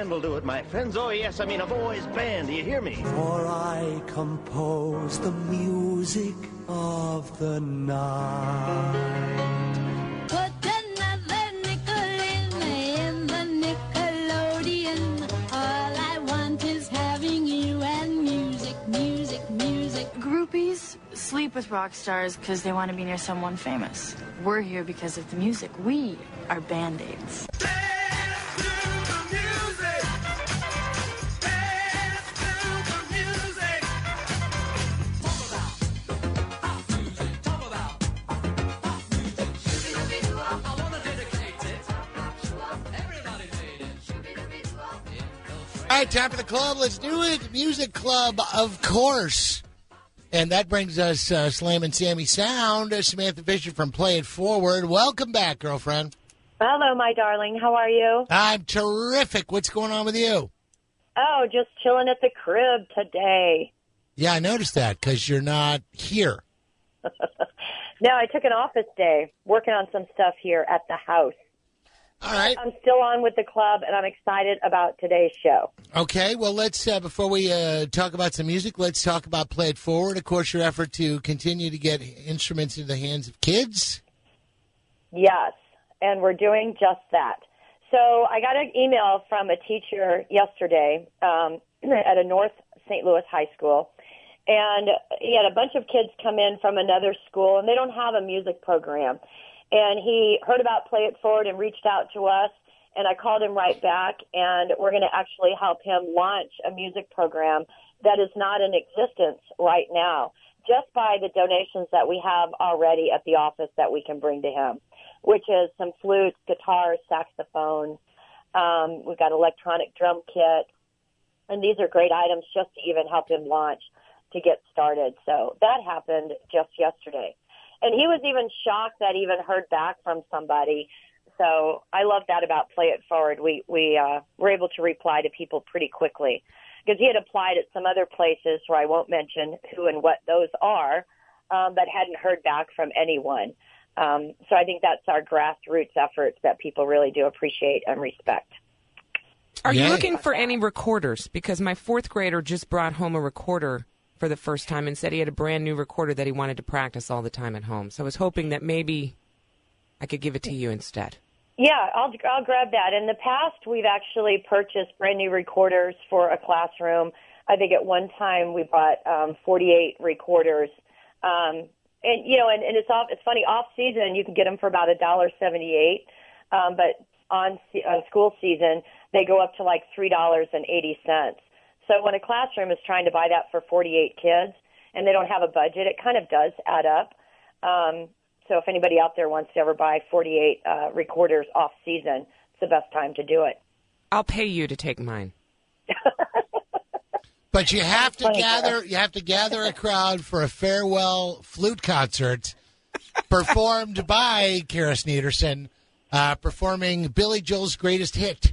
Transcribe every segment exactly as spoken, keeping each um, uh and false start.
band will do it, my friends. Oh, yes, I mean a boys' band. Do you hear me? For I compose the music of the night. Put another nickel in, in the Nickelodeon. All I want is having you and music, music, music. Groupies sleep with rock stars because they want to be near someone famous. We're here because of the music. We are Band-Aids. All right, time for the club. Let's do it. Music Club, of course. And that brings us uh, Slam and Sammy Sound. Uh, Samantha Fisher from Play It Forward. Welcome back, girlfriend. Hello, my darling. How are you? I'm terrific. What's going on with you? Oh, just chilling at the crib today. Yeah, I noticed that because you're not here. No, I took an office day working on some stuff here at the house. All right. I'm still on with the club, and I'm excited about today's show. Okay, well, let's, uh, before we uh, talk about some music, let's talk about Play It Forward. Of course, your effort to continue to get instruments into the hands of kids. Yes, and we're doing just that. So I got an email from a teacher yesterday um, at a North Saint Louis high school, and he had a bunch of kids come in from another school, and they don't have a music program. And he heard about Play It Forward and reached out to us, and I called him right back, and we're going to actually help him launch a music program that is not in existence right now, just by the donations that we have already at the office that we can bring to him, which is some flutes, guitars, saxophone. Um, we've got electronic drum kit, and these are great items just to even help him launch to get started. So that happened just yesterday. And he was even shocked that he even heard back from somebody. So I love that about Play It Forward. We we uh, were able to reply to people pretty quickly because he had applied at some other places where I won't mention who and what those are, um, but hadn't heard back from anyone. Um, so I think that's our grassroots efforts that people really do appreciate and respect. Are Yeah. you looking for any recorders? Because my fourth grader just brought home a recorder for the first time and said he had a brand new recorder that he wanted to practice all the time at home. So I was hoping that maybe I could give it to you instead. Yeah, I'll I'll grab that. In the past, we've actually purchased brand new recorders for a classroom. I think at one time we bought um, forty-eight recorders, um, and you know, and, and it's off. It's funny, off season you can get them for about a dollar seventy-eight, um, but on on school season they go up to like three dollars and eighty cents. So when a classroom is trying to buy that for forty-eight kids and they don't have a budget, it kind of does add up. Um, so if anybody out there wants to ever buy forty-eight uh, recorders off season, it's the best time to do it. I'll pay you to take mine. But you have to Funny, gather you have to gather a crowd for a farewell flute concert performed by Kara Sneederson, uh, performing Billy Joel's greatest hit.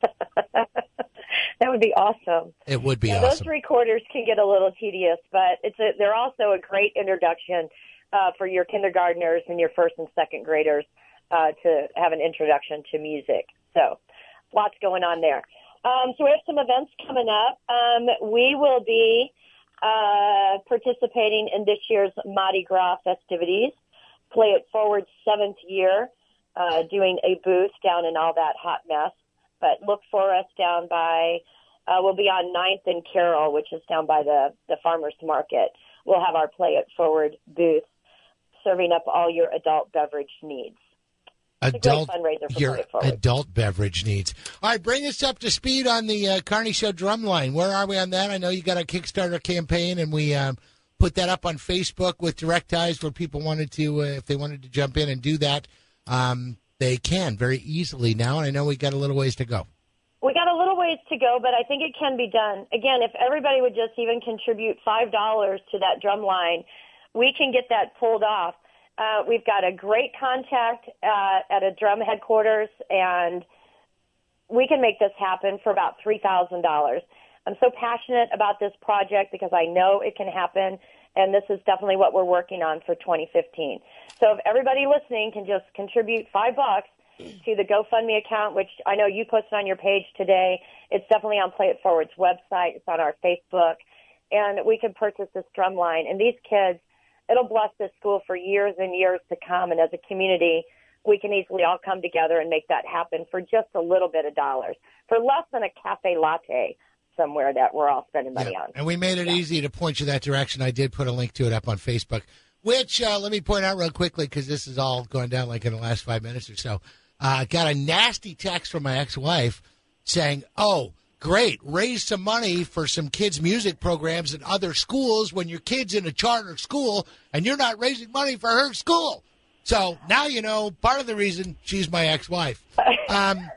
That would be awesome. It would be yeah, awesome. Those recorders can get a little tedious, but it's a, they're also a great introduction uh, for your kindergartners and your first and second graders uh, to have an introduction to music. So lots going on there. Um, so we have some events coming up. Um, we will be uh, participating in this year's Mardi Gras festivities, Play It Forward's seventh year, uh, doing a booth down in all that hot mess. But look for us down by, uh, we'll be on ninth and Carroll, which is down by the, the farmer's market. We'll have our Play It Forward booth serving up all your adult beverage needs. Adult, fundraiser for your Play It Forward. adult beverage needs. All right, bring us up to speed on the uh, Carney Show Drumline. Where are we on that? I know you got a Kickstarter campaign, and we um, put that up on Facebook with Direct Ties where people wanted to, uh, if they wanted to jump in and do that, um, they can very easily now, and I know we got a little ways to go. We got a little ways to go, but I think it can be done. Again, if everybody would just even contribute five dollars to that drum line, we can get that pulled off. Uh, we've got a great contact uh, at a drum headquarters, and we can make this happen for about three thousand dollars. I'm so passionate about this project because I know it can happen, and this is definitely what we're working on for twenty fifteen. So if everybody listening can just contribute five bucks, to the GoFundMe account, which I know you posted on your page today. It's definitely on Play It Forward's website. It's on our Facebook. And we can purchase this drum line. And these kids, it'll bless this school for years and years to come. And as a community, we can easily all come together and make that happen for just a little bit of dollars, for less than a cafe latte somewhere that we're all spending money Yeah. on. And we made it yeah. easy to point you that direction. I did put a link to it up on Facebook, which uh, let me point out real quickly because this is all going down like in the last five minutes or so. I uh, got a nasty text from my ex-wife saying, oh, great, raise some money for some kids' music programs in other schools when your kid's in a charter school and you're not raising money for her school. So now you know part of the reason she's my ex-wife. Um,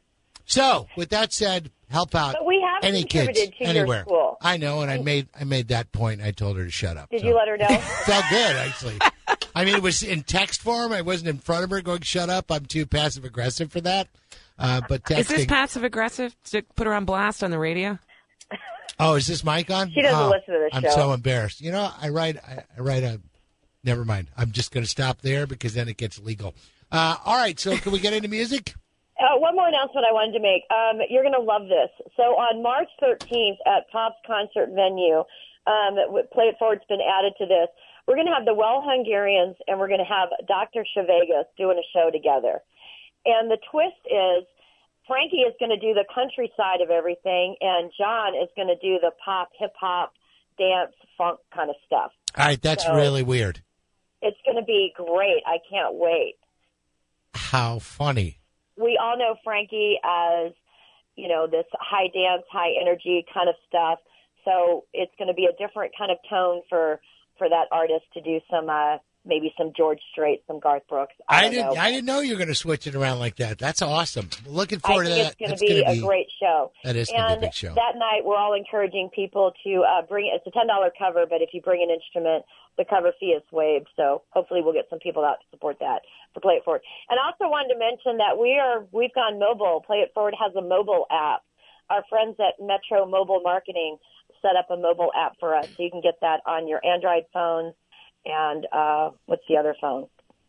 so with that said, help out but we have any kids contributed to anywhere. Your school. I know, and I made I made that point. I told her to shut up. Did so. you let her know? Felt good, actually. I mean, it was in text form. I wasn't in front of her going, shut up. I'm too passive-aggressive for that. Uh, but texting. Is this passive-aggressive to put her on blast on the radio? Oh, is this mic on? She doesn't oh, listen to the I'm show. so embarrassed. You know, I write, I, I write a, never mind. I'm just going to stop there because then it gets legal. Uh, all right, so can we get into music? Uh, one more announcement I wanted to make. Um, you're going to love this. So on March thirteenth at Pop's concert venue, um, Play It Forward's been added to this. We're going to have the Well Hungarians, and we're going to have Doctor Chevegas doing a show together. And the twist is Frankie is going to do the country side of everything, and John is going to do the pop, hip-hop, dance, funk kind of stuff. All right, that's so really weird. It's going to be great. I can't wait. How funny. We all know Frankie as, you know, this high dance, high energy kind of stuff. So it's going to be a different kind of tone for, for that artist to do some, uh, maybe some George Strait, some Garth Brooks. I, I don't didn't. know. I didn't know you were going to switch it around like that. That's awesome. Looking forward I to think that. it's going That's to be gonna a great show. That is going to be a big show. That night, we're all encouraging people to uh, bring. It's a ten dollar cover, but if you bring an instrument, the cover fee is waived. So hopefully, we'll get some people out to support that for Play It Forward. And I also wanted to mention that we are we've gone mobile. Play It Forward has a mobile app. Our friends at Metro Mobile Marketing set up a mobile app for us, so you can get that on your Android phones. And uh, what's the other phone?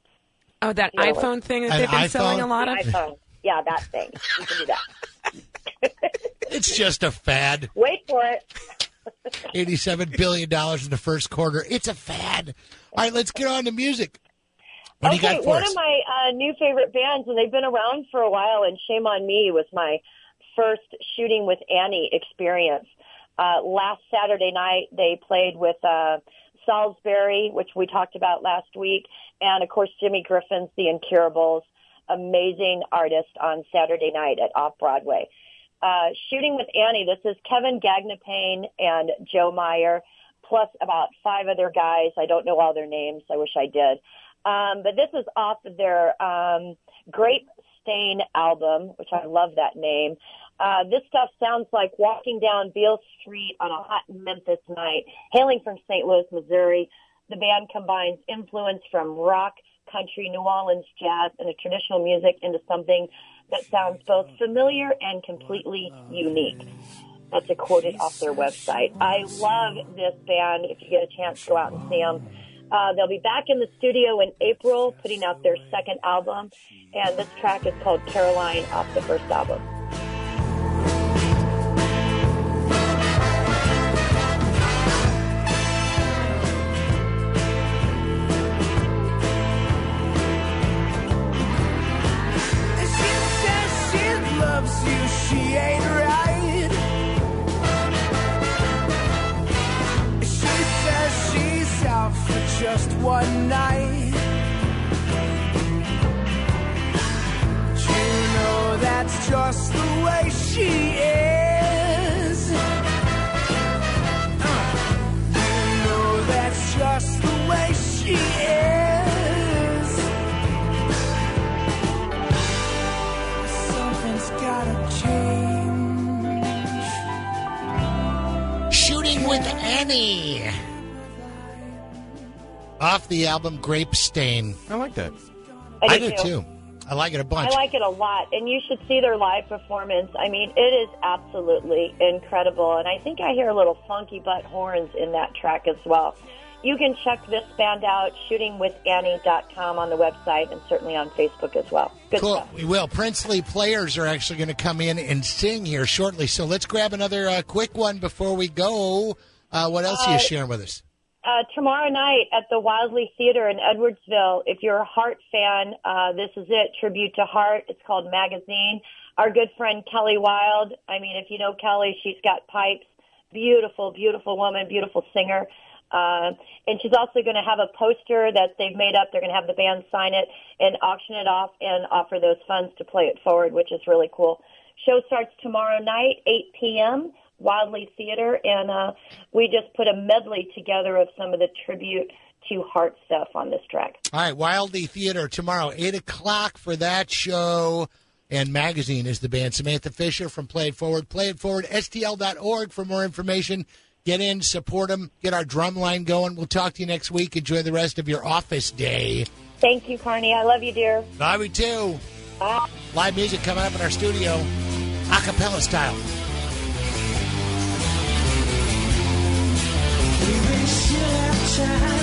Oh, that You know, iPhone thing that An they've been iPhone? selling a lot of? iPhone. Yeah, that thing. You can do that. It's just a fad. Wait for it. eighty-seven billion dollars in the first quarter. It's a fad. All right, let's get on to music. What do you Okay, got for one us? of my uh, new favorite bands, and they've been around for a while, and Shame on Me was my first Shooting with Annie experience. Uh, last Saturday night, they played with uh, Salisbury, which we talked about last week, and, of course, Jimmy Griffin's The Incurables, amazing artist on Saturday night at Off-Broadway. Uh, Shooting with Annie, this is Kevin Gagnapane and Joe Meyer, plus about five other guys. I don't know all their names. I wish I did. Um, but this is off of their um, Grape Stain album, which I love that name. Uh, this stuff sounds like walking down Beale Street on a hot Memphis night. Hailing from Saint Louis, Missouri, the band combines influence from rock, country, New Orleans jazz, and a traditional music into something that sounds both familiar and completely unique. That's a quoted off their website. I love this band. If you get a chance, go out and see them. Uh, they'll be back in the studio in April, putting out their second album, and this track is called Caroline off the first album. She ain't right. She says she's out for just one night. You know that's just the way she is. Uh, you know that's just the way she is. Something's gotta change. Shooting with Annie. Off the album Grape Stain. I like that. I I do, do too. I like it a bunch. I like it a lot, and you should see their live performance. I mean, it is absolutely incredible, and I think I hear a little funky butt horns in that track as well. you can check this band out, shooting with annie dot com on the website and certainly on Facebook as well. Good cool. stuff. We will. Princely Players are actually going to come in and sing here shortly. So let's grab another uh, quick one before we go. Uh, what else uh, are you sharing with us? Uh, tomorrow night at the Wildley Theater in Edwardsville, if you're a Heart fan, uh, this is it, tribute to Heart. It's called Magazine. Our good friend Kelly Wild, I mean, if you know Kelly, she's got pipes. Beautiful, beautiful woman, beautiful singer. Uh, and she's also going to have a poster that they've made up. They're going to have the band sign it and auction it off and offer those funds to play it forward, which is really cool. Show starts tomorrow night, eight p.m., Wildley Theater, and uh, we just put a medley together of some of the tribute to Heart stuff on this track. All right, Wildley Theater tomorrow, eight o'clock for that show. And Magazine is the band. Samantha Fisher from Play It Forward. Play It Forward, S T L dot org for more information. Get in, support them, get our drum line going. We'll talk to you next week. Enjoy the rest of your office day. Thank you, Carney. I love you, dear. Love you, too. Bye. Live music coming up in our studio, a cappella style. We still have time.